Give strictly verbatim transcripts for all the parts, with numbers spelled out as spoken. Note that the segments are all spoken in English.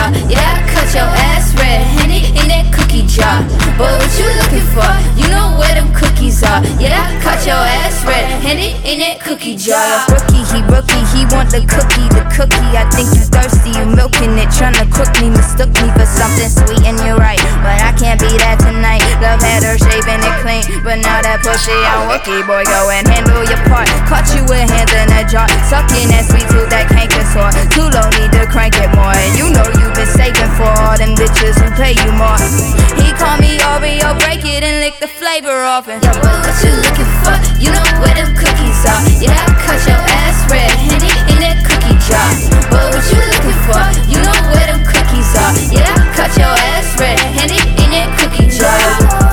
jar. Yeah, I cut your ass red, Henny in that cookie jar. Boy, what you looking for? You know where them cookies are. Yeah, I cut your ass red, Henny in that cookie jar. Rookie, he rookie, he want the cookie, the cookie. I think you thirsty, you milking it, tryna cook me, mistook me for something sweet, and you're right, but I can't be that tonight. Love had her shaving it clean, but now that pussy on Wookie. Boy, go and handle your part. Caught you with hands in a jar, sucking that sweet tooth, that canker sore. Too low, need to crank it more. And you know you've been saving for all them bitches who pay you more. He call me Oreo, break it and lick the flavor off. And yo, boy, what you looking for? You know where them cookies are. Yeah, I cut your ass red, Henny in that cookie jar. Boy, what you looking for? You know where them cookies are. Yeah, I cut your ass red, Henny in that cookie jar.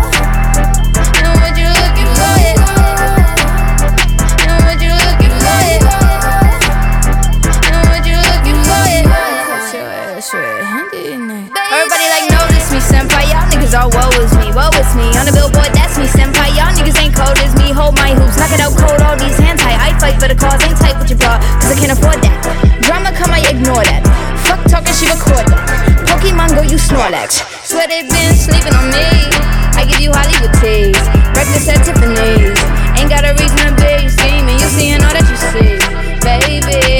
Everybody like notice me, senpai. Y'all niggas all woe is me, woe is me. On the billboard, that's me, senpai. Y'all niggas ain't cold as me. Hold my hoops, knock it out cold, all these hands tight. I fight for the cause, ain't tight with your bra, cause I can't afford that. Drama come, I ignore that. Fuck talking, she record that. Pokemon go, you Snorlax. Swear they been sleeping on me. I give you Hollywood teas, breakfast at Tiffany's. Ain't got a reason to be scheming, you seeing all that you see. Baby,